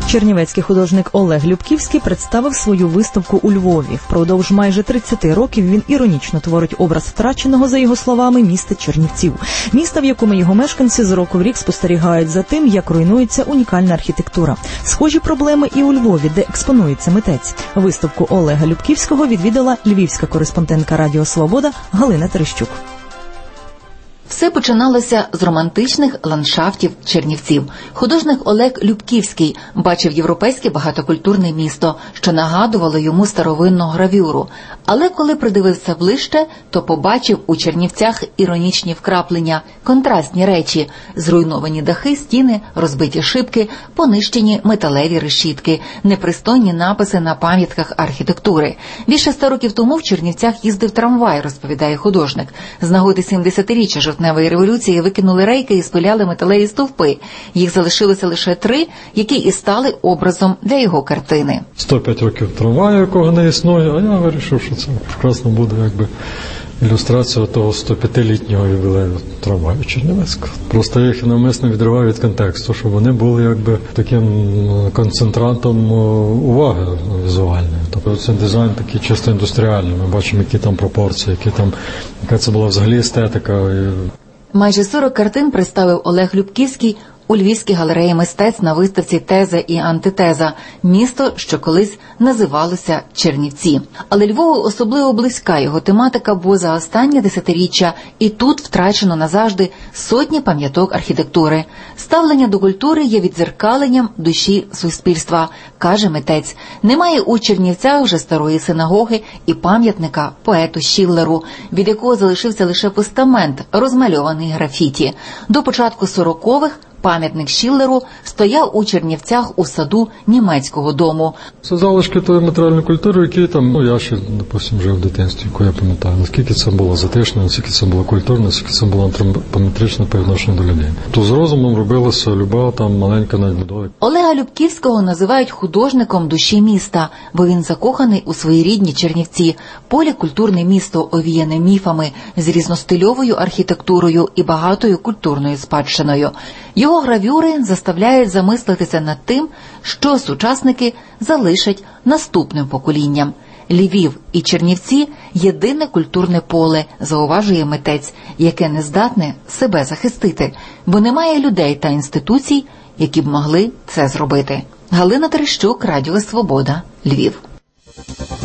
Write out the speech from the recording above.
Чернівецький художник Олег Любківський представив свою виставку у Львові. Впродовж майже 30 років він іронічно творить образ втраченого, за його словами, міста Чернівців. Міста, в якому його мешканці з року в рік спостерігають за тим, як руйнується унікальна архітектура. Схожі проблеми і у Львові, де експонується митець. Виставку Олега Любківського відвідала львівська кореспондентка Радіо Свобода Галина Терещук. Все починалося з романтичних ландшафтів Чернівців. Художник Олег Любківський бачив європейське багатокультурне місто, що нагадувало йому старовинну гравюру. Але коли придивився ближче, то побачив у Чернівцях іронічні вкраплення, контрастні речі, зруйновані дахи, стіни, розбиті шибки, понищені металеві решітки, непристойні написи на пам'ятках архітектури. Більше 100 років тому в Чернівцях їздив трамвай, розповідає художник. З нагоди 70-річчя жовтневої революції викинули рейки і спиляли металеві стовпи. Їх залишилося лише 3, які і стали образом для його картини. 105 років трамваю, якого не існує, а я вирішив, що це прекрасно буде якби ілюстрація того 105-літнього ювілею трамваю Чернівецького. Просто я їх навмисно відриваю від контексту, щоб вони були якби таким концентратом уваги візуальної. Тобто це дизайн такий чисто індустріальний. Ми бачимо, які там пропорції, яка це була взагалі естетика. Майже 40 картин представив Олег Любківський у Львівській галереї мистецтв на виставці «Теза і антитеза» – місто, що колись називалося Чернівці. Але Львову особливо близька його тематика, бо за останнє десятиріччя і тут втрачено назавжди сотні пам'яток архітектури. Ставлення до культури є віддзеркаленням душі суспільства, каже митець. Немає у Чернівцях вже старої синагоги і пам'ятника поету Шиллеру, від якого залишився лише постамент, розмальований графіті. До початку 40-х пам'ятник Шиллеру стояв у Чернівцях у саду німецького дому. Це залишки тої матеріальної культури, які там, я ще, допустим, жив в дитинстві, яку я пам'ятаю, наскільки це було затишно, наскільки це було культурно, наскільки це було антропометрично по відношенню до людей. То з розумом робилася люба там маленька надбудова. Олега Любківського називають художником душі міста, бо він закоханий у свої рідні Чернівці. Полікультурне місто, овіяне міфами, з різностильовою архітектурою і багатою культурною спадщиною. Його гравюри заставляють замислитися над тим, що сучасники залишать наступним поколінням. Львів і Чернівці – єдине культурне поле, зауважує митець, яке не здатне себе захистити, бо немає людей та інституцій, які б могли це зробити. Галина Терещук, Радіо Свобода, Львів.